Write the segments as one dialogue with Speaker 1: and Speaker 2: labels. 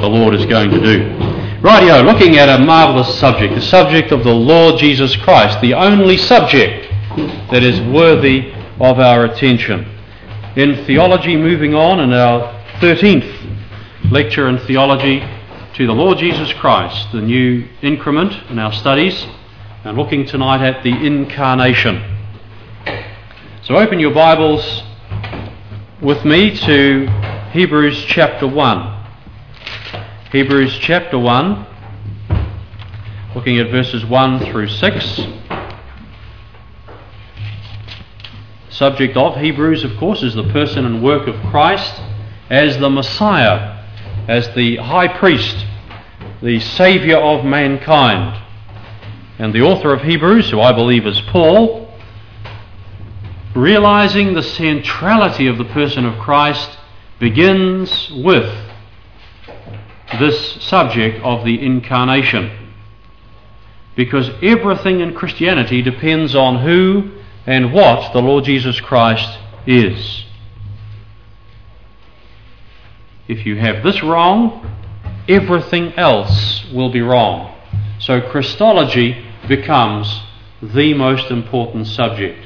Speaker 1: what the Lord is going to do. Rightio, looking at a marvellous subject, the subject of the Lord Jesus Christ, the only subject that is worthy of our attention. In theology, moving on in our 13th lecture in theology to the Lord Jesus Christ, the new increment in our studies, and looking tonight at the incarnation. So open your Bibles with me to Hebrews chapter 1. Hebrews chapter 1, looking at verses 1 through 6. The subject of Hebrews, of course, is the person and work of Christ as the Messiah, as the high priest, the Saviour of mankind. And the author of Hebrews, who I believe is Paul, realizing the centrality of the person of Christ, begins with this subject of the incarnation. Because everything in Christianity depends on who and what the Lord Jesus Christ is. If you have this wrong, everything else will be wrong. So Christology becomes the most important subject.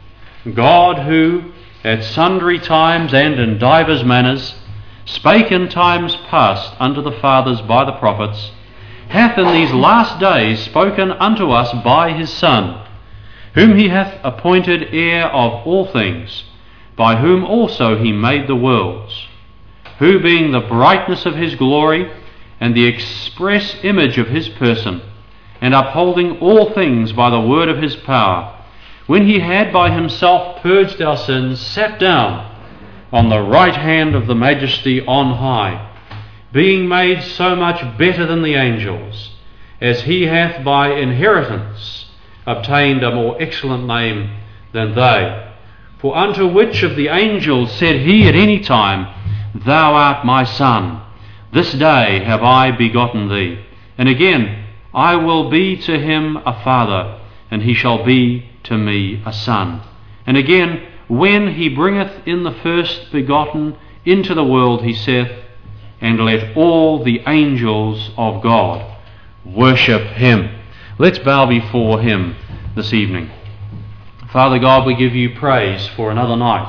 Speaker 1: God, who at sundry times and in divers manners spake in times past unto the fathers by the prophets, hath in these last days spoken unto us by his Son, whom he hath appointed heir of all things, by whom also he made the worlds, who being the brightness of his glory and the express image of his person, and upholding all things by the word of his power, when he had by himself purged our sins, sat down on the right hand of the majesty on high, being made so much better than the angels, as he hath by inheritance obtained a more excellent name than they. For unto which of the angels said he at any time, Thou art my Son, this day have I begotten thee? And again, I will be to him a father, and he shall be to me a son. And again, when he bringeth in the first begotten into the world, he saith, And let all the angels of God worship him. Let's bow before him this evening. Father God, we give you praise for another night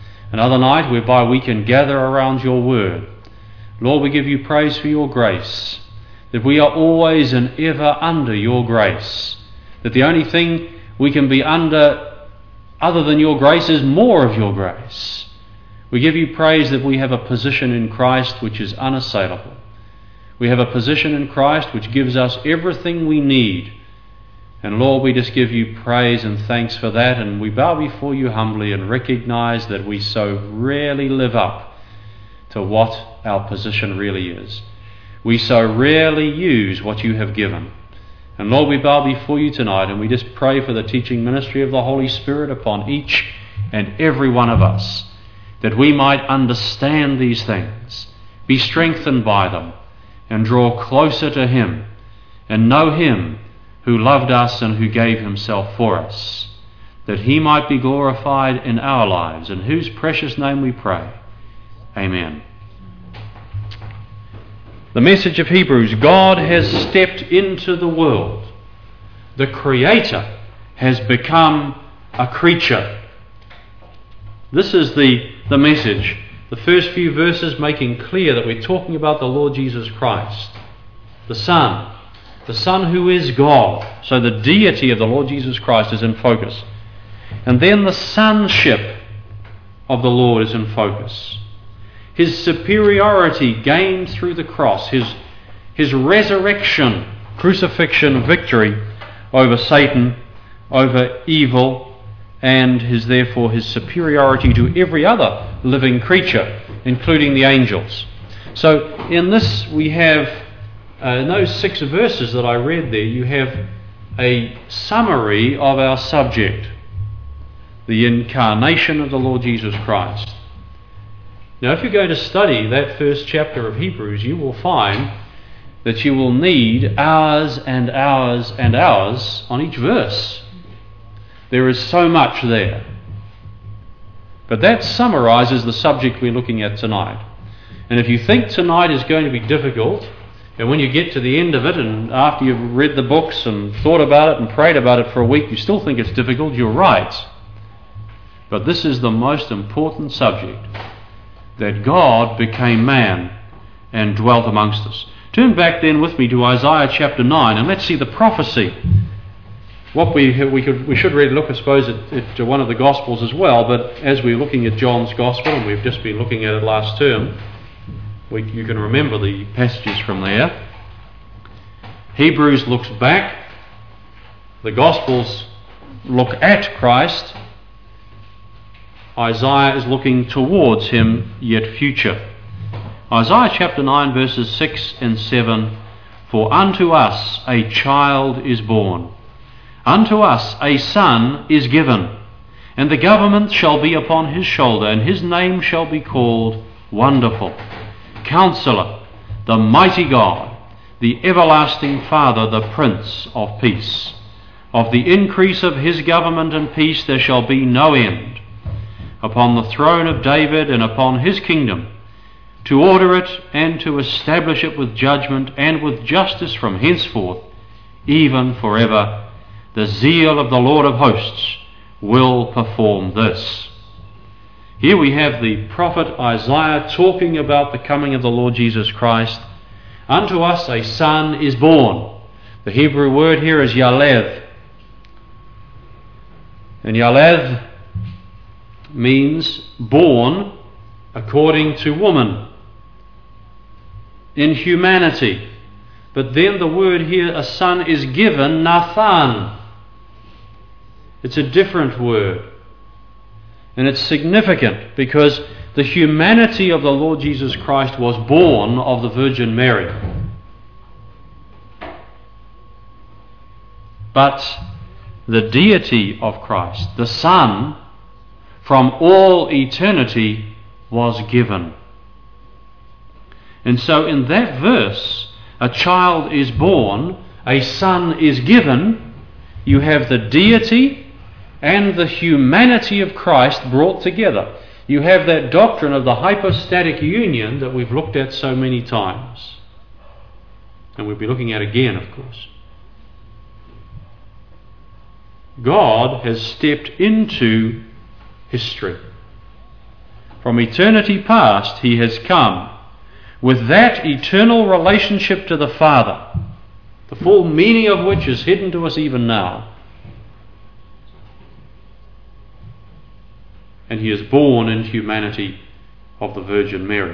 Speaker 1: whereby we can gather around your word. Lord, we give you praise for your grace, that we are always and ever under your grace, that the only thing we can be under other than your grace is more of your grace. We give you praise that we have a position in Christ which is unassailable. We have a position in Christ which gives us everything we need. And Lord, we just give you praise and thanks for that, and we bow before you humbly and recognize that we so rarely live up to what our position really is. We so rarely use what you have given. And Lord, we bow before you tonight, and we just pray for the teaching ministry of the Holy Spirit upon each and every one of us, that we might understand these things, be strengthened by them, and draw closer to him, and know him who loved us and who gave himself for us, that he might be glorified in our lives, in whose precious name we pray. Amen. The message of Hebrews: God has stepped into the world. The Creator has become a creature. This is the message. The first few verses making clear that we're talking about the Lord Jesus Christ, the Son who is God. So the deity of the Lord Jesus Christ is in focus. And then the sonship of the Lord is in focus. His superiority gained through the cross, his resurrection, crucifixion, victory over Satan, over evil, and therefore his superiority to every other living creature, including the angels. So in this we have, in those 6 verses that I read there, you have a summary of our subject, the incarnation of the Lord Jesus Christ. Now, if you're going to study that first chapter of Hebrews, you will find that you will need hours and hours and hours on each verse. There is so much there. But that summarizes the subject we're looking at tonight. And if you think tonight is going to be difficult, and when you get to the end of it, and after you've read the books and thought about it and prayed about it for a week, you still think it's difficult, you're right. But this is the most important subject, that God became man and dwelt amongst us. Turn back then with me to Isaiah chapter 9, and let's see the prophecy. What we should really look, I suppose, at one of the Gospels as well, but as we're looking at John's Gospel, and we've just been looking at it last term, you can remember the passages from there. Hebrews looks back, the Gospels look at Christ, Isaiah is looking towards him, yet future. Isaiah chapter 9 verses 6 and 7, "For unto us a child is born, unto us a son is given, and the government shall be upon his shoulder, and his name shall be called Wonderful, Counselor, the Mighty God, the Everlasting Father, the Prince of Peace. Of the increase of his government and peace there shall be no end, upon the throne of David and upon his kingdom, to order it and to establish it with judgment and with justice from henceforth, even forever. The zeal of the Lord of hosts will perform this." Here we have the prophet Isaiah talking about the coming of the Lord Jesus Christ. Unto us a son is born. The Hebrew word here is Yaleth. And Yaleth means born according to woman, in humanity. But then the word here, a son is given, Nathan. It's a different word. And it's significant because the humanity of the Lord Jesus Christ was born of the Virgin Mary. But the deity of Christ, the Son, from all eternity was given. And so in that verse, a child is born, a son is given, you have the deity and the humanity of Christ brought together. You have that doctrine of the hypostatic union that we've looked at so many times. And we'll be looking at again, of course. God has stepped into history. From eternity past, he has come with that eternal relationship to the Father, the full meaning of which is hidden to us even now. And he is born in humanity of the Virgin Mary.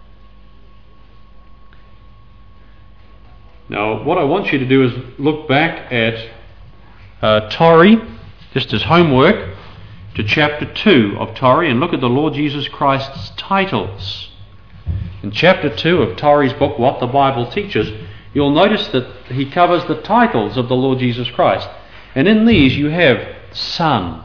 Speaker 1: Now, what I want you to do is look back at Torrey, just as homework, to chapter 2 of Torrey, and look at the Lord Jesus Christ's titles. In chapter 2 of Torrey's book, What the Bible Teaches, you'll notice that he covers the titles of the Lord Jesus Christ. And in these you have Son.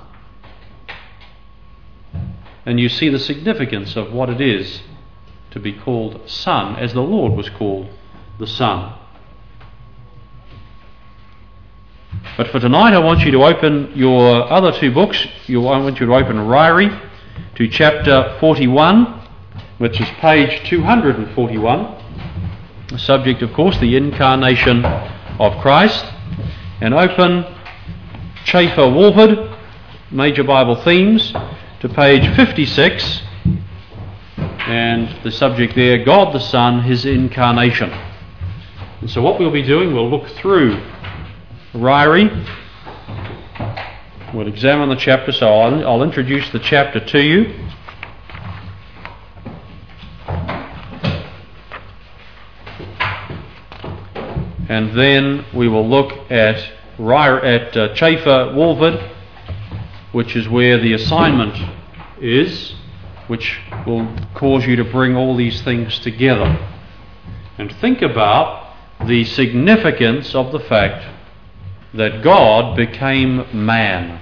Speaker 1: And you see the significance of what it is to be called Son, as the Lord was called the Son. But for tonight I want you to open your other two books. I want you to open Ryrie to chapter 41, which is page 241. The subject, of course, the incarnation of Christ. And open Chafer-Walford, Major Bible Themes, to page 56, and the subject there, God the Son, his incarnation. And so what we'll be doing, we'll look through Ryrie, we'll examine the chapter, so I'll introduce the chapter to you. And then we will look at Chafer-Walford, which is where the assignment is, which will cause you to bring all these things together. And think about the significance of the fact that God became man.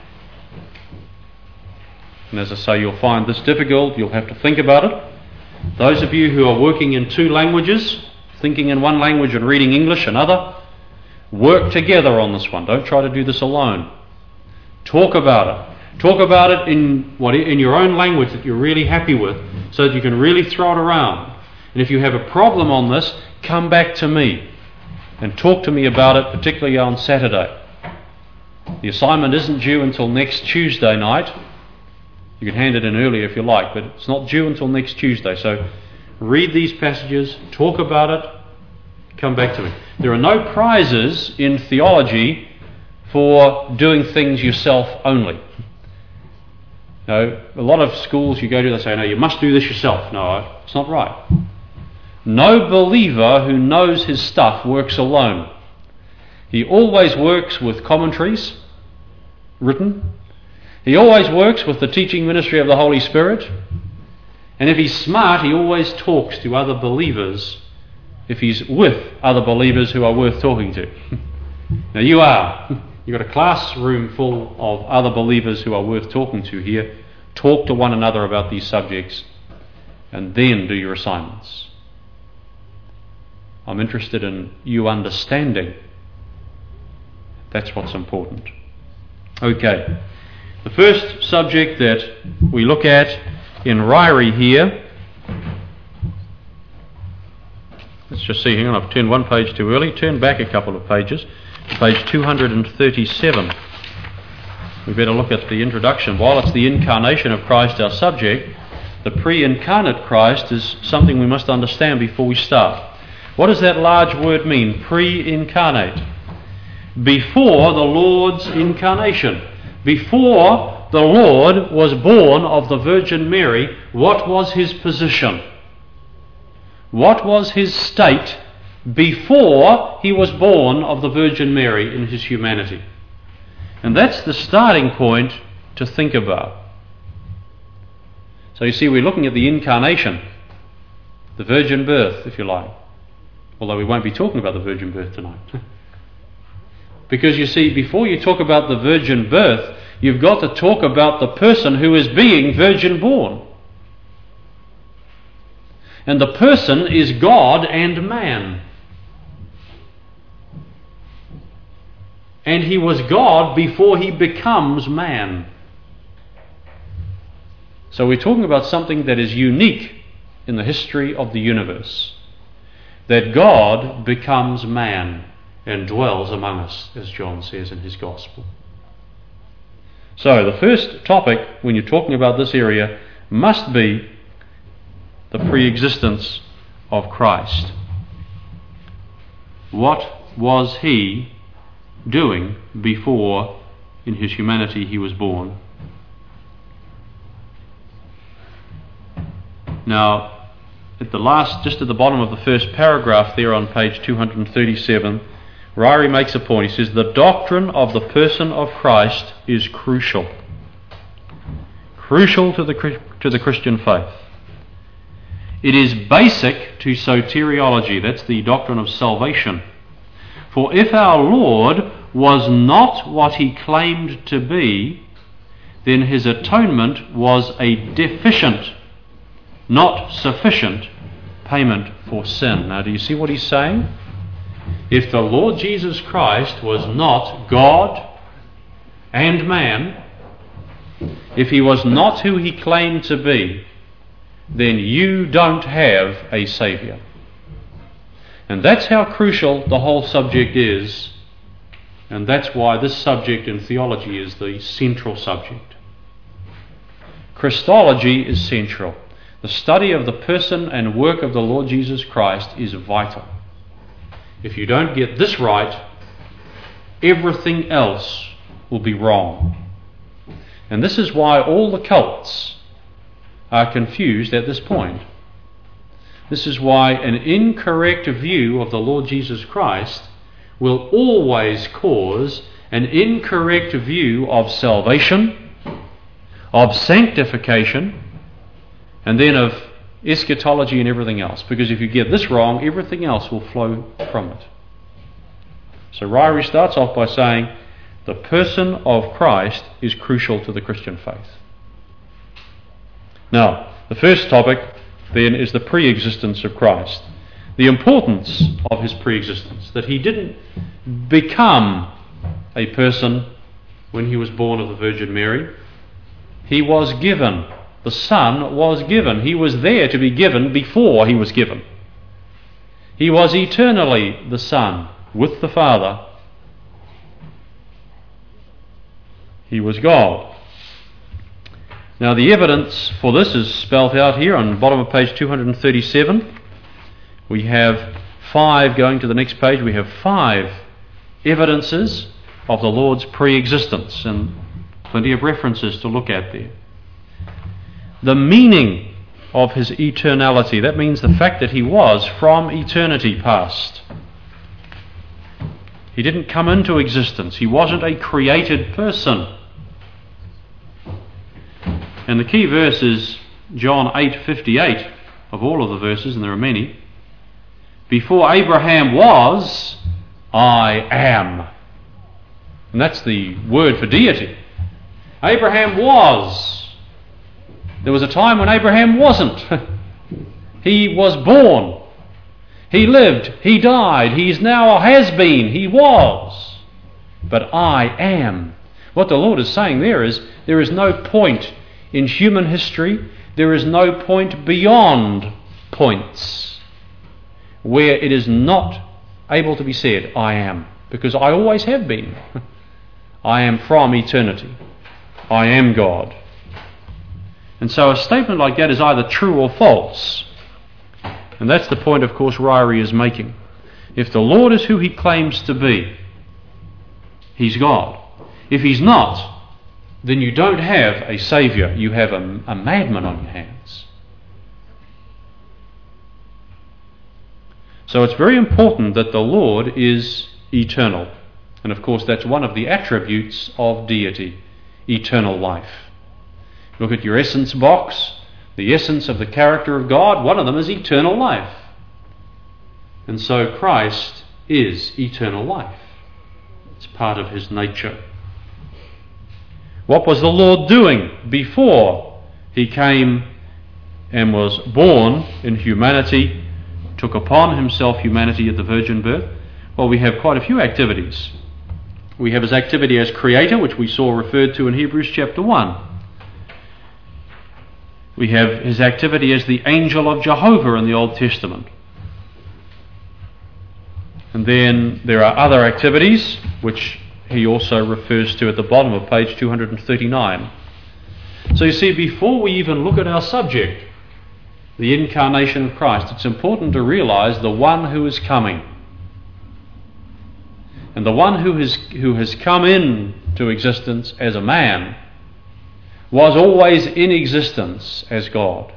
Speaker 1: And as I say, you'll find this difficult, you'll have to think about it. Those of you who are working in two languages, thinking in one language and reading English another, work together on this one. Don't try to do this alone. Talk about it. Talk about it in your own language that you're really happy with, so that you can really throw it around. And if you have a problem on this, come back to me and talk to me about it, particularly on Saturday. The assignment isn't due until next Tuesday night. You can hand it in earlier if you like, but it's not due until next Tuesday. So read these passages, talk about it, come back to me. There are no prizes in theology for doing things yourself only. No, a lot of schools you go to, they say, no, you must do this yourself. No, it's not right. No believer who knows his stuff works alone. He always works with commentaries written. He always works with the teaching ministry of the Holy Spirit. And if he's smart, he always talks to other believers if he's with other believers who are worth talking to. Now you've got a classroom full of other believers who are worth talking to here. Talk to one another about these subjects and then do your assignments. I'm interested in you understanding. That's what's important. Okay. The first subject that we look at in Ryrie here, let's just see, hang on, I've turned one page too early, turn back a couple of pages, to page 237. We better look at the introduction. While it's the incarnation of Christ our subject, the pre-incarnate Christ is something we must understand before we start. What does that large word mean, pre-incarnate? Before the Lord's incarnation. Before the Lord was born of the Virgin Mary, what was his position? What was his state before he was born of the Virgin Mary in his humanity? And that's the starting point to think about. So you see, we're looking at the incarnation, the virgin birth, if you like. Although we won't be talking about the virgin birth tonight. Because you see, before you talk about the virgin birth, you've got to talk about the person who is being virgin born. And the person is God and man. And he was God before he becomes man. So we're talking about something that is unique in the history of the universe. That God becomes man and dwells among us, as John says in his Gospel. So the first topic when you're talking about this area must be the pre-existence of Christ. What was he doing before in his humanity he was born? Now, just at the bottom of the first paragraph there on page 237, Ryrie makes a point. He says, the doctrine of the person of Christ is crucial. Crucial to the Christian faith. It is basic to soteriology. That's the doctrine of salvation. For if our Lord was not what he claimed to be, then his atonement was a deficient, not sufficient payment for sin. Now, do you see what he's saying? If the Lord Jesus Christ was not God and man, if he was not who he claimed to be, then you don't have a Saviour. And that's how crucial the whole subject is, and that's why this subject in theology is the central subject. Christology is central. The study of the person and work of the Lord Jesus Christ is vital. If you don't get this right, everything else will be wrong. And this is why all the cults are confused at this point. This is why an incorrect view of the Lord Jesus Christ will always cause an incorrect view of salvation, of sanctification, and then of eschatology and everything else. Because if you get this wrong, everything else will flow from it. So Ryrie starts off by saying the person of Christ is crucial to the Christian faith. Now, the first topic then is the pre-existence of Christ. The importance of his pre-existence, that he didn't become a person when he was born of the Virgin Mary. He was given the Son was given. He was there to be given before he was given. He was eternally the Son with the Father. He was God. Now the evidence for this is spelt out here on the bottom of page 237. We have 5, going to the next page, we have 5 evidences of the Lord's pre-existence, and plenty of references to look at there. The meaning of his eternality, that means the fact that he was from eternity past. He didn't come into existence. He wasn't a created person. And the key verse is John 8:58, of all of the verses, and there are many. Before Abraham was, I am. And that's the word for deity. Abraham was. There was a time when Abraham wasn't. He was born. He lived. He died. He's now or has been. He was. But I am. What the Lord is saying there is no point in human history, there is no point beyond points where it is not able to be said, I am. Because I always have been. I am from eternity. I am God. And so a statement like that is either true or false. And that's the point, of course, Ryrie is making. If the Lord is who he claims to be, he's God. If he's not, then you don't have a saviour. You have a madman on your hands. So it's very important that the Lord is eternal. And of course that's one of the attributes of deity, eternal life. Look at your essence box, the essence of the character of God, one of them is eternal life. And so Christ is eternal life. It's part of his nature. What was the Lord doing before he came and was born in humanity, took upon himself humanity at the virgin birth? Well, we have quite a few activities. We have his activity as creator, which we saw referred to in Hebrews chapter 1. We have his activity as the angel of Jehovah in the Old Testament. And then there are other activities which he also refers to at the bottom of page 239. So you see, before we even look at our subject, the incarnation of Christ, it's important to realize the one who is coming. And the one who has come into existence as a man was always in existence as God.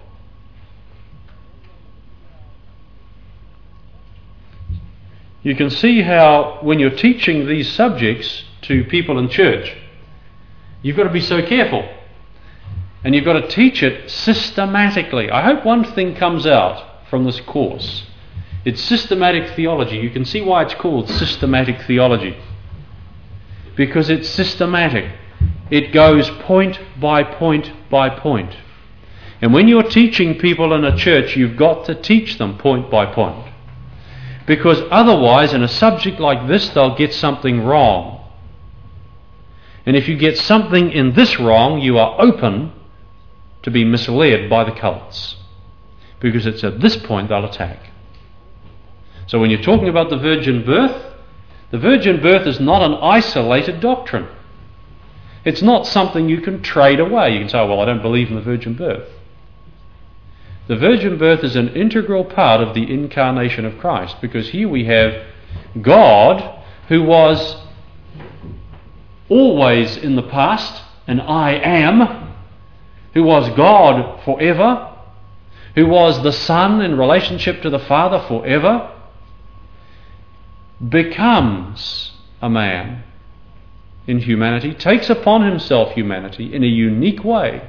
Speaker 1: You can see how when you're teaching these subjects to people in church, you've got to be so careful. And you've got to teach it systematically. I hope one thing comes out from this course. It's systematic theology. You can see why it's called systematic theology. Because it's systematic. It goes point by point by point. And when you're teaching people in a church, you've got to teach them point by point. Because otherwise, in a subject like this, they'll get something wrong. And if you get something in this wrong, you are open to be misled by the cults. Because it's at this point they'll attack. So when you're talking about the virgin birth is not an isolated doctrine. It's not something you can trade away. You can say, well, I don't believe in the virgin birth. The virgin birth is an integral part of the incarnation of Christ, because here we have God who was always in the past, an I am, who was God forever, who was the Son in relationship to the Father forever, becomes a man in humanity, takes upon himself humanity in a unique way.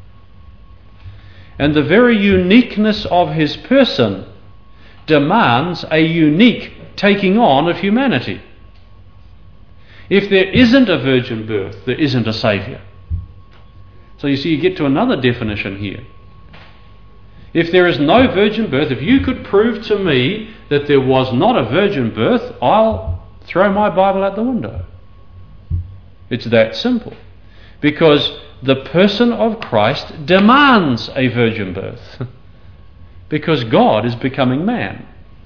Speaker 1: And the very uniqueness of his person demands a unique taking on of humanity. If there isn't a virgin birth, there isn't a Saviour. So you see, you get to another definition here. If there is no virgin birth, if you could prove to me that there was not a virgin birth, I'll throw my Bible out the window. It's that simple. Because the person of Christ demands a virgin birth. Because God is becoming man.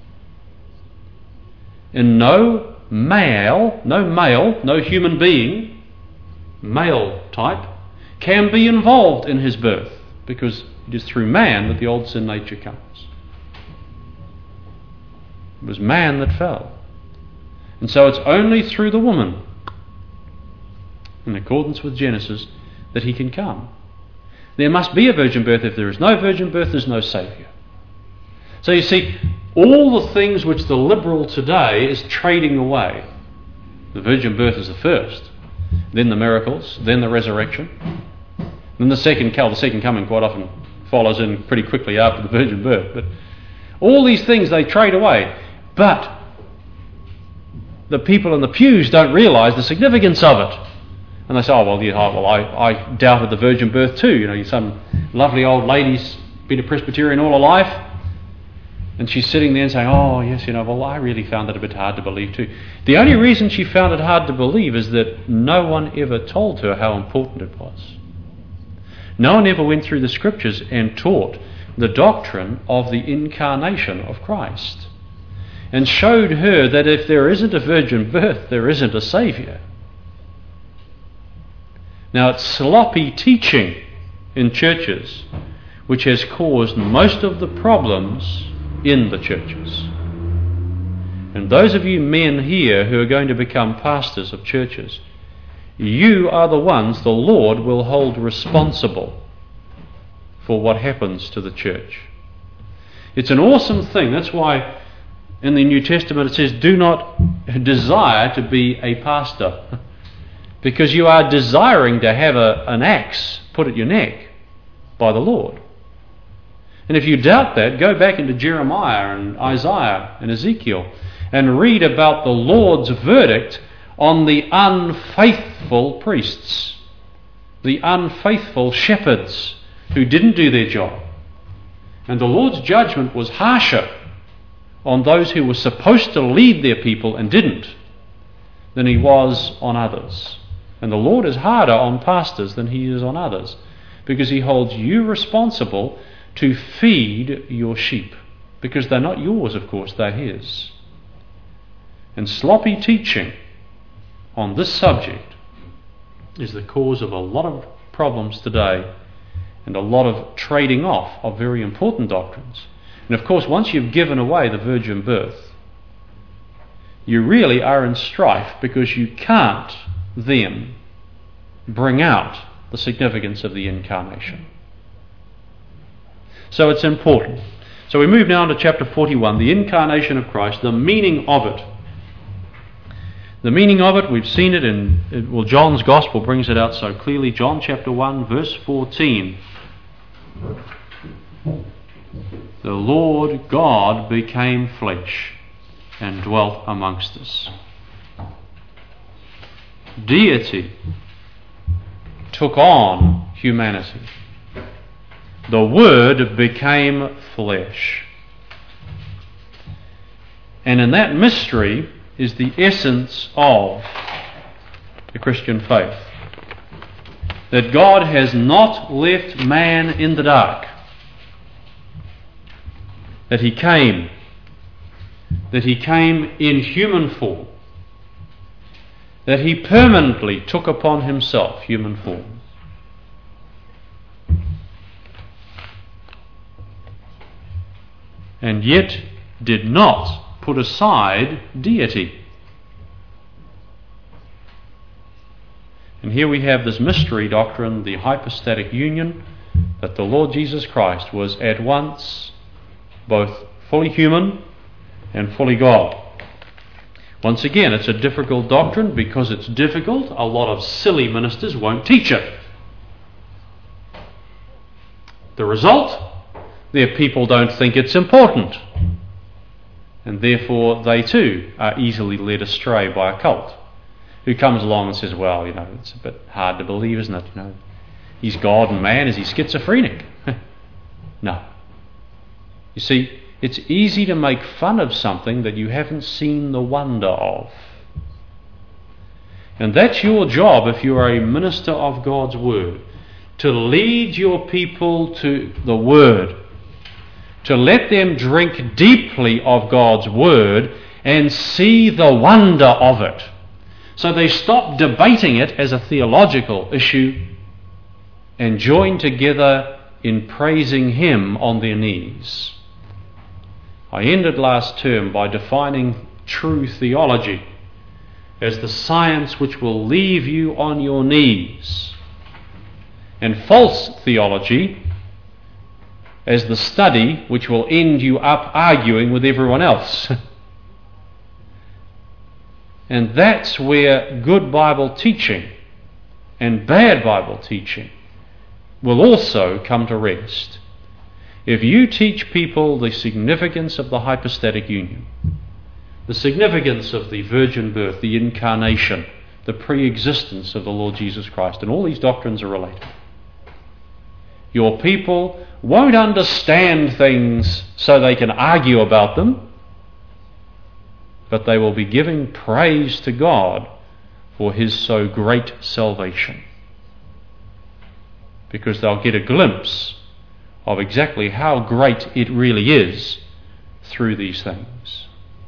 Speaker 1: And no male, no human being, male type, can be involved in his birth, because it is through man that the old sin nature comes. It was man that fell. And so it's only through the woman, in accordance with Genesis, that he can come. There must be a virgin birth. If there is no virgin birth, there's no Saviour. So you see, all the things which the liberal today is trading away. The virgin birth is the first, then the miracles, then the resurrection, then the second coming quite often follows in pretty quickly after the virgin birth. But all these things they trade away. But the people in the pews don't realise the significance of it. And they say, I doubted the virgin birth too. Some lovely old lady's been a Presbyterian all her life, and she's sitting there and saying, I really found it a bit hard to believe too. The only reason she found it hard to believe is that no one ever told her how important it was. No one ever went through the Scriptures and taught the doctrine of the incarnation of Christ, and showed her that if there isn't a virgin birth, there isn't a Saviour. Now, it's sloppy teaching in churches which has caused most of the problems in the churches. And those of you men here who are going to become pastors of churches, you are the ones the Lord will hold responsible for what happens to the church. It's an awesome thing. That's why in the New Testament it says, do not desire to be a pastor. Because you are desiring to have an axe put at your neck by the Lord. And if you doubt that, go back into Jeremiah and Isaiah and Ezekiel and read about the Lord's verdict on the unfaithful priests, the unfaithful shepherds who didn't do their job. And the Lord's judgment was harsher on those who were supposed to lead their people and didn't than he was on others. And the Lord is harder on pastors than he is on others, because he holds you responsible to feed your sheep, because they're not yours, of course, they're his. And sloppy teaching on this subject is the cause of a lot of problems today, and a lot of trading off of very important doctrines. And of course, once you've given away the virgin birth, you really are in strife, because you can't then bring out the significance of the incarnation. So it's important. So we move now to chapter 41, the incarnation of Christ, the meaning of it. The meaning of it, we've seen it in, John's Gospel brings it out so clearly. John chapter 1, verse 14. The Lord God became flesh and dwelt amongst us. Deity took on humanity. The Word became flesh. And in that mystery is the essence of the Christian faith. That God has not left man in the dark. That he came in human form. That he permanently took upon himself human form. And yet did not put aside deity. And here we have this mystery doctrine, the hypostatic union, that the Lord Jesus Christ was at once both fully human and fully God. Once again, it's a difficult doctrine. Because it's difficult, a lot of silly ministers won't teach it. The result? Their people don't think it's important. And therefore they too are easily led astray by a cult who comes along and says, well, it's a bit hard to believe, isn't it? He's God and man. Is he schizophrenic? No. You see, it's easy to make fun of something that you haven't seen the wonder of. And that's your job if you are a minister of God's Word, to lead your people to the Word, to let them drink deeply of God's Word and see the wonder of it. So they stop debating it as a theological issue and join together in praising Him on their knees. I ended last term by defining true theology as the science which will leave you on your knees, and false theology as the study which will end you up arguing with everyone else. And that's where good Bible teaching and bad Bible teaching will also come to rest. If you teach people the significance of the hypostatic union, the significance of the virgin birth, the incarnation, the pre-existence of the Lord Jesus Christ, and all these doctrines are related, your people won't understand things so they can argue about them, but they will be giving praise to God for His so great salvation, because they'll get a glimpse of exactly how great it really is through these things.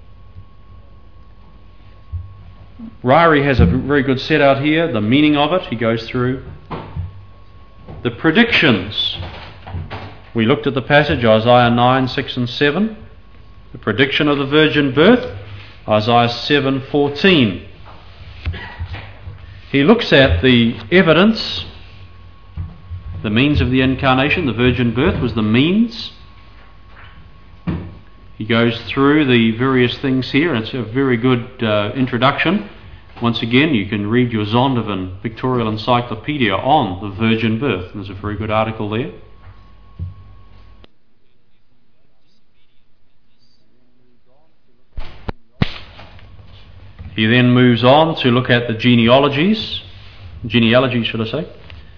Speaker 1: Ryrie has a very good set out here, the meaning of it. He goes through the predictions. We looked at the passage, Isaiah 9, 6 and 7. The prediction of the virgin birth, Isaiah 7:14. He looks at the evidence, the means of the incarnation. The virgin birth was the means. He goes through the various things here, and it's a very good introduction. Once again, you can read your Zondervan Pictorial Encyclopedia on the virgin birth. There's a very good article there. He then moves on to look at the genealogies should I say.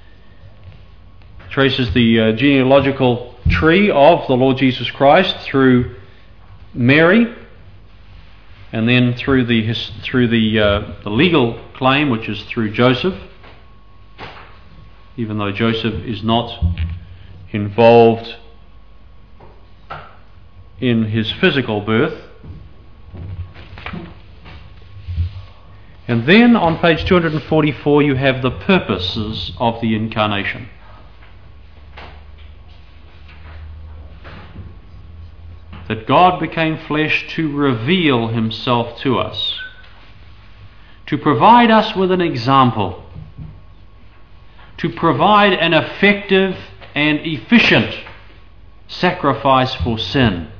Speaker 1: Traces the genealogical tree of the Lord Jesus Christ through Mary, and then through the legal claim, which is through Joseph, even though Joseph is not involved in his physical birth. And then on page 244 you have the purposes of the incarnation. That God became flesh to reveal Himself to us, to provide us with an example, to provide an effective and efficient sacrifice for sin,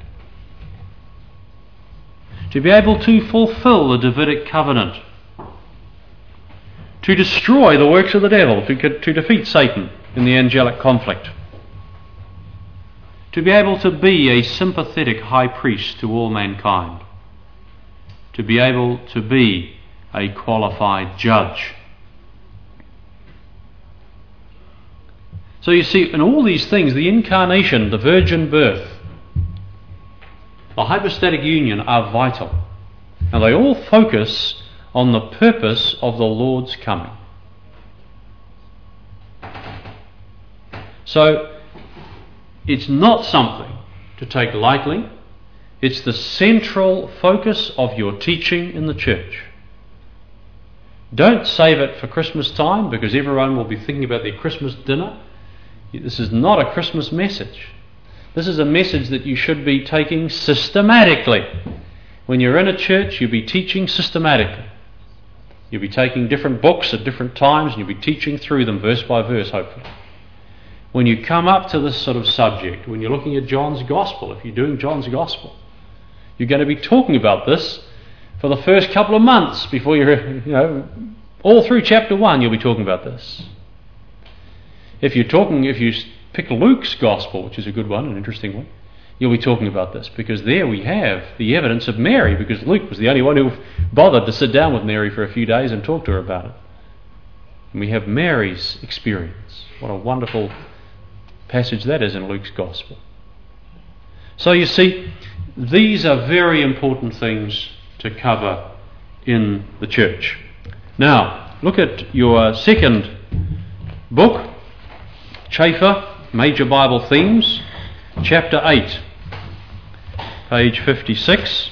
Speaker 1: to be able to fulfill the Davidic covenant, to destroy the works of the devil, to defeat Satan in the angelic conflict, to be able to be a sympathetic high priest to all mankind, to be able to be a qualified judge. So you see, in all these things, the incarnation, the virgin birth, the hypostatic union are vital, and they all focus on the purpose of the Lord's coming. So it's not something to take lightly. It's the central focus of your teaching in the church. Don't save it for Christmas time, because everyone will be thinking about their Christmas dinner. This is not a Christmas message. This is a message that you should be taking systematically. When you're in a church, you'll be teaching systematically. You'll be taking different books at different times, and you'll be teaching through them verse by verse, hopefully. When you come up to this sort of subject, when you're looking at John's Gospel, if you're doing John's Gospel, you're going to be talking about this for the first couple of months before you're, all through chapter 1 you'll be talking about this. If you pick Luke's Gospel, which is a good one, an interesting one, you'll be talking about this, because there we have the evidence of Mary, because Luke was the only one who bothered to sit down with Mary for a few days and talk to her about it. And we have Mary's experience. What a wonderful passage that is in Luke's Gospel. So you see, these are very important things to cover in the church. Now, look at your second book, Chafer, Major Bible Themes, chapter 8, page 56.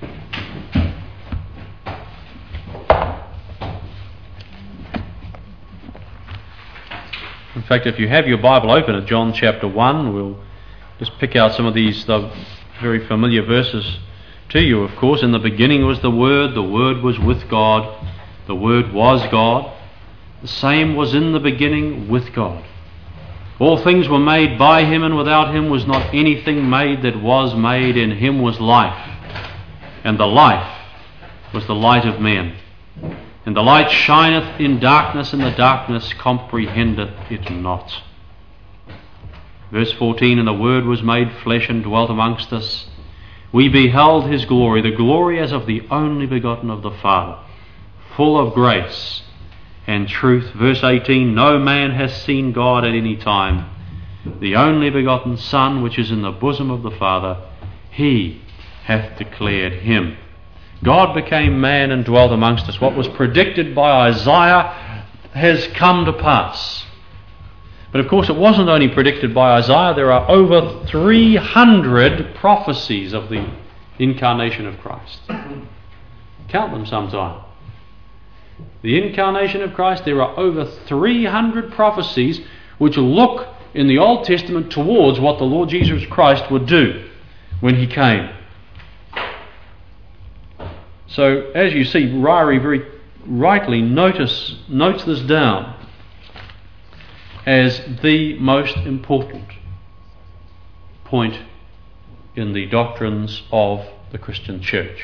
Speaker 1: In fact, if you have your Bible open at John chapter 1, we'll just pick out some of these very familiar verses to you, of course. In the beginning was the Word was with God, the Word was God, the same was in the beginning with God. All things were made by Him, and without Him was not anything made that was made. In Him was life, and the life was the light of men. And the light shineth in darkness, and the darkness comprehendeth it not. Verse 14, and the Word was made flesh and dwelt amongst us. We beheld His glory, the glory as of the only begotten of the Father, full of grace and truth. Verse 18, no man has seen God at any time. The only begotten Son, which is in the bosom of the Father, He hath declared Him. God became man and dwelt amongst us. What was predicted by Isaiah has come to pass. But of course it wasn't only predicted by Isaiah. There are over 300 prophecies of the incarnation of Christ. Count them sometime. The incarnation of Christ, there are over 300 prophecies which look in the Old Testament towards what the Lord Jesus Christ would do when He came. So, as you see, Ryrie very rightly notes this down as the most important point in the doctrines of the Christian church.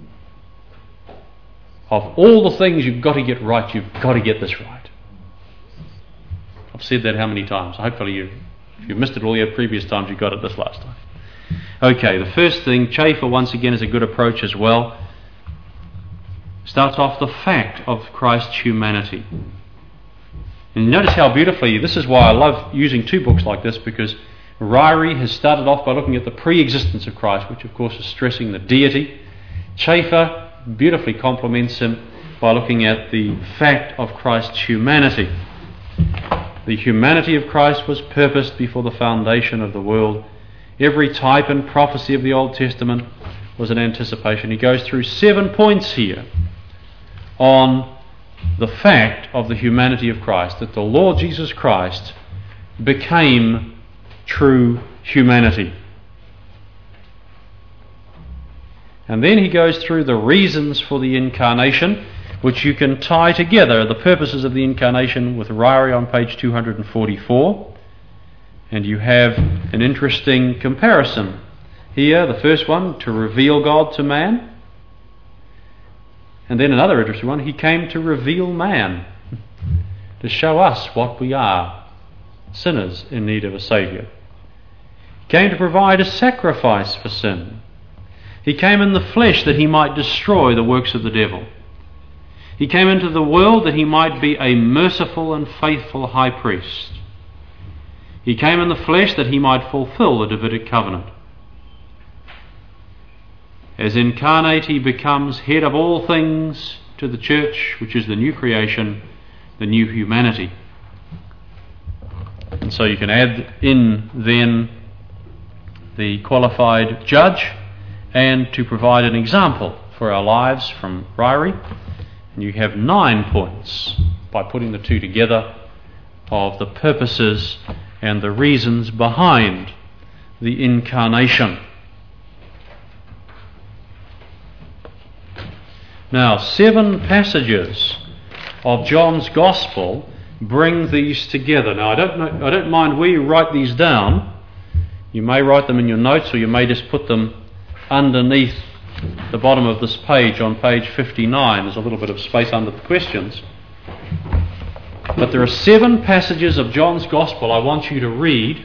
Speaker 1: Of all the things you've got to get right, you've got to get this right. I've said that how many times? Hopefully if you missed it all your previous times, you got it this last time. Okay, the first thing, Chafer once again is a good approach as well. Starts off the fact of Christ's humanity. And notice how beautifully, this is why I love using two books like this, because Ryrie has started off by looking at the pre-existence of Christ, which of course is stressing the deity. Chafer beautifully complements him by looking at the fact of Christ's humanity. The humanity of Christ was purposed before the foundation of the world. Every type and prophecy of the Old Testament was an anticipation. He goes through 7 points here on the fact of the humanity of Christ, that the Lord Jesus Christ became true humanity. And then he goes through the reasons for the incarnation, which you can tie together, the purposes of the incarnation, with Ryrie on page 244. And you have an interesting comparison here. The first one, to reveal God to man. And then another interesting one, He came to reveal man, to show us what we are, sinners in need of a Saviour. He came to provide a sacrifice for sin. He came in the flesh that He might destroy the works of the devil. He came into the world that He might be a merciful and faithful high priest. He came in the flesh that He might fulfill the Davidic covenant. As incarnate, He becomes head of all things to the church, which is the new creation, the new humanity. And so you can add in then the qualified judge, and to provide an example for our lives from Ryrie. And you have 9 points by putting the two together of the purposes and the reasons behind the incarnation. Now, 7 passages of John's Gospel bring these together. Now, I don't mind where you write these down. You may write them in your notes, or you may just put them underneath the bottom of this page on page 59. There's a little bit of space under the questions. But there are 7 passages of John's Gospel I want you to read,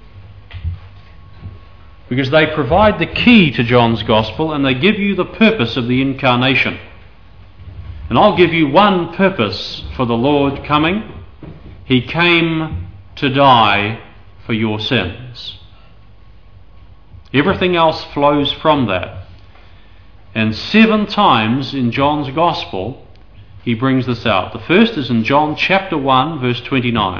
Speaker 1: because they provide the key to John's Gospel, and they give you the purpose of the incarnation. And I'll give you one purpose for the Lord coming. He came to die for your sins. Everything else flows from that. And 7 times in John's Gospel he brings this out. The first is in John chapter 1 verse 29.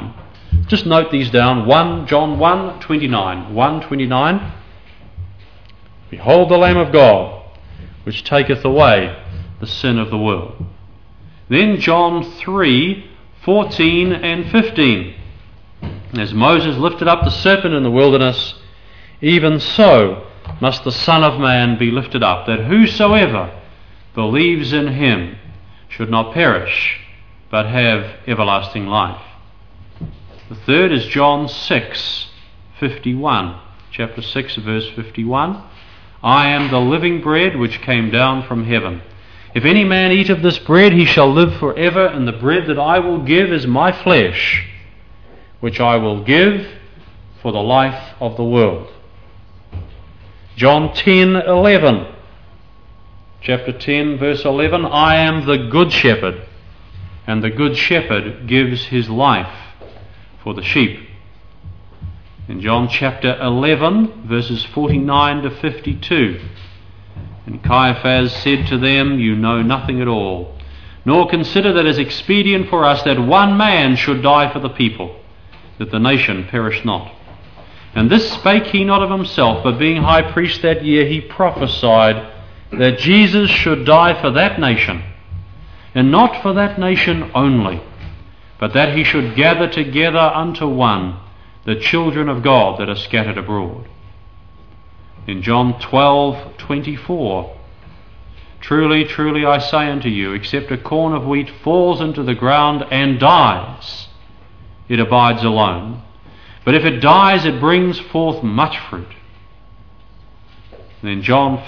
Speaker 1: Just note these down. John 1:29. 1:29. Behold the Lamb of God, which taketh away the sin of the world. Then John 3:14 and 15. As Moses lifted up the serpent in the wilderness, even so must the Son of Man be lifted up, that whosoever believes in him should not perish, but have everlasting life. The third is John 6:51. Chapter 6, verse 51. I am the living bread which came down from heaven. If any man eat of this bread, he shall live forever, and the bread that I will give is my flesh, which I will give for the life of the world. John 10:11. Chapter 10, verse 11. I am the good shepherd, and the good shepherd gives his life for the sheep. In John chapter 11, verses 49 to 52. And Caiaphas said to them, You know nothing at all, nor consider that it is expedient for us that one man should die for the people, that the nation perish not. And this spake he not of himself, but being high priest that year, he prophesied that Jesus should die for that nation, and not for that nation only, but that he should gather together unto one the children of God that are scattered abroad. In John 12:24, Truly, truly, I say unto you, except a corn of wheat falls into the ground and dies, it abides alone. But if it dies, it brings forth much fruit. And in John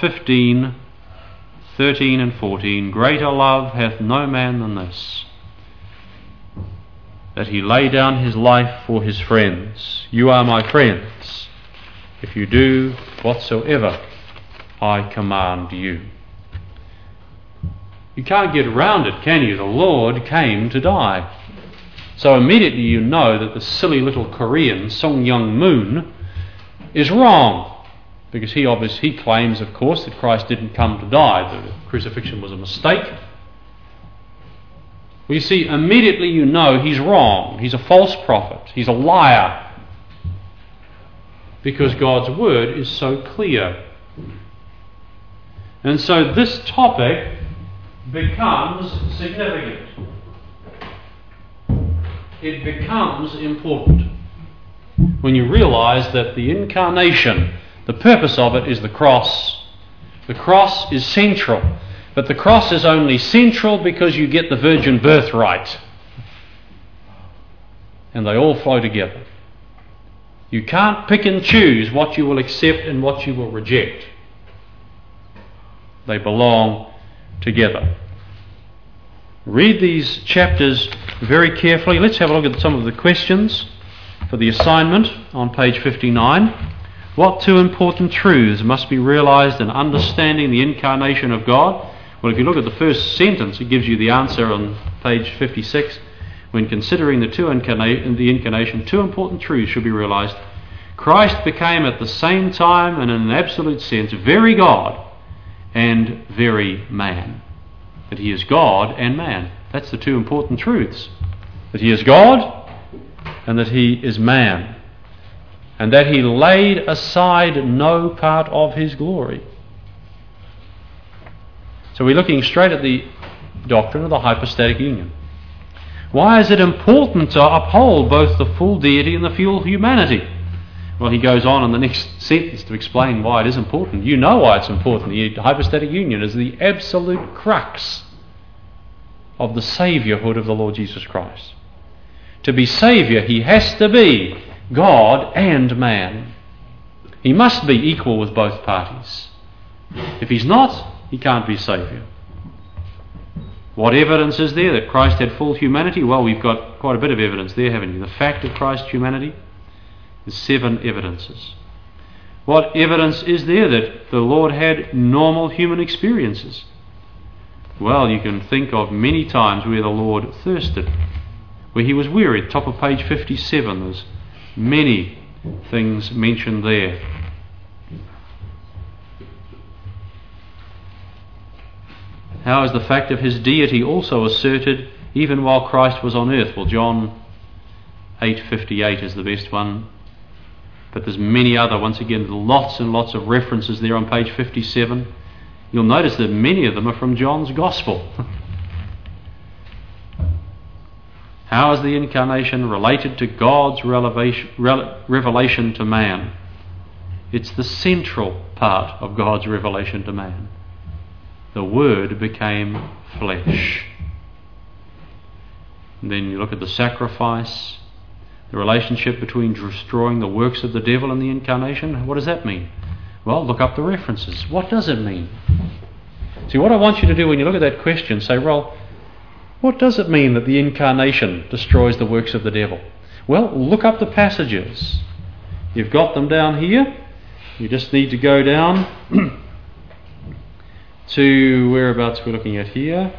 Speaker 1: 15:13 and 14, Greater love hath no man than this, that he lay down his life for his friends. You are my friends, if you do whatsoever I command you. You can't get around it, can you? The Lord came to die. So immediately you know that the silly little Korean, Sung Young Moon, is wrong. Because he claims, of course, that Christ didn't come to die. The crucifixion was a mistake. Well, you see, immediately you know he's wrong. He's a false prophet. He's a liar. Because God's word is so clear. And so this topic becomes significant. It becomes important when you realize that the incarnation, the purpose of it is the cross. The cross is central. But the cross is only central because you get the virgin birth right. And they all flow together. You can't pick and choose what you will accept and what you will reject. They belong together. Read these chapters very carefully. Let's have a look at some of the questions for the assignment on page 59. What two important truths must be realized in understanding the incarnation of God? Well, if you look at the first sentence, it gives you the answer on page 56. When considering the incarnation, two important truths should be realized. Christ became at the same time and in an absolute sense very God and very man. That he is God and man. That's the two important truths. That he is God and that he is man. And that he laid aside no part of his glory. So we're looking straight at the doctrine of the hypostatic union. Why is it important to uphold both the full deity and the full humanity? Well, he goes on in the next sentence to explain why it is important. You know why it's important. The hypostatic union is the absolute crux of the saviourhood of the Lord Jesus Christ. To be Saviour, he has to be God and man. He must be equal with both parties. If he's not, he can't be Saviour. What evidence is there that Christ had full humanity? Well, we've got quite a bit of evidence there, haven't you? The fact of Christ's humanity is 7 evidences. What evidence is there that the Lord had normal human experiences? Well, you can think of many times where the Lord thirsted, where he was weary. Top of page 57, there's many things mentioned there. How is the fact of his deity also asserted even while Christ was on earth? Well, John 8:58 is the best one. But there's many other, once again, lots and lots of references there on page 57. You'll notice that many of them are from John's Gospel. How is the incarnation related to God's revelation to man? It's the central part of God's revelation to man. The Word became flesh. And then you look at the sacrifice, the relationship between destroying the works of the devil and the incarnation. What does that mean? Well, look up the references. What does it mean? See, what I want you to do when you look at that question, say, well, what does it mean that the incarnation destroys the works of the devil? Well, look up the passages. You've got them down here. You just need to go down to whereabouts we're looking at here.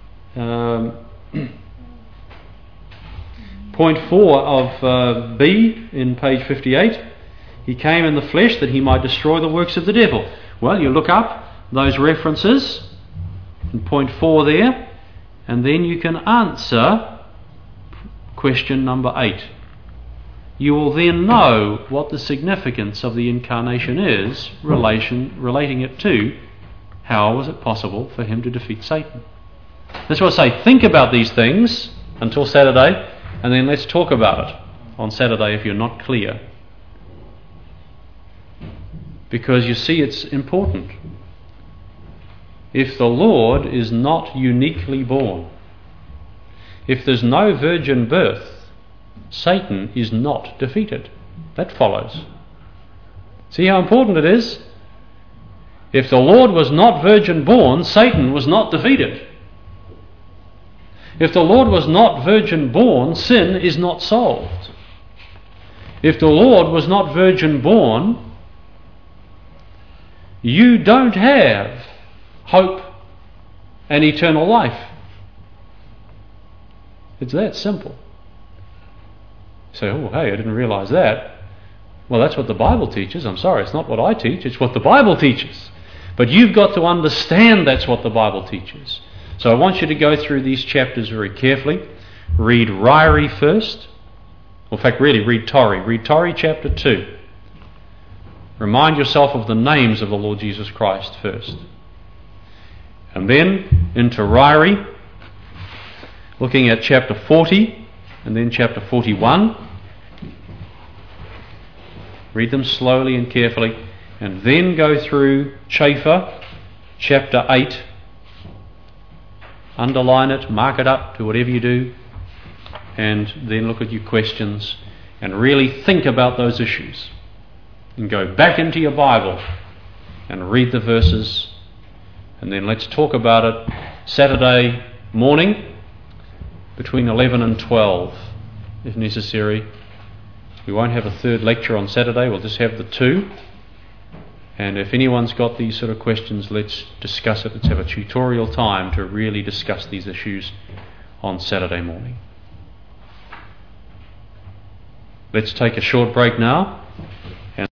Speaker 1: Point 4 of B in page 58. He came in the flesh that he might destroy the works of the devil. Well, you look up those references in point 4 there, and then you can answer question number 8. You will then know what the significance of the incarnation is, relating it to how was it possible for him to defeat Satan. That's what I say. Think about these things until Saturday, and then let's talk about it on Saturday if you're not clear. Because you see, it's important. If the Lord is not uniquely born, if there's no virgin birth, Satan is not defeated. That follows. See how important it is? If the Lord was not virgin born, Satan was not defeated. If the Lord was not virgin born, sin is not solved. If the Lord was not virgin born, you don't have hope and eternal life. It's that simple. You say, oh, hey, I didn't realize that. Well, that's what the Bible teaches. I'm sorry, it's not what I teach, it's what the Bible teaches. But you've got to understand that's what the Bible teaches. So I want you to go through these chapters very carefully. Read Ryrie first. In fact, really, read Torrey. Read Torrey chapter 2. Remind yourself of the names of the Lord Jesus Christ first. And then into Ryrie, looking at chapter 40 and then chapter 41. Read them slowly and carefully. And then go through Chafer, chapter 8. Underline it, mark it up, do whatever you do. And then look at your questions and really think about those issues. And go back into your Bible and read the verses. And then let's talk about it Saturday morning between 11 and 12 if necessary. We won't have a third lecture on Saturday, we'll just have the two. And if anyone's got these sort of questions, let's discuss it. Let's have a tutorial time to really discuss these issues on Saturday morning. Let's take a short break now.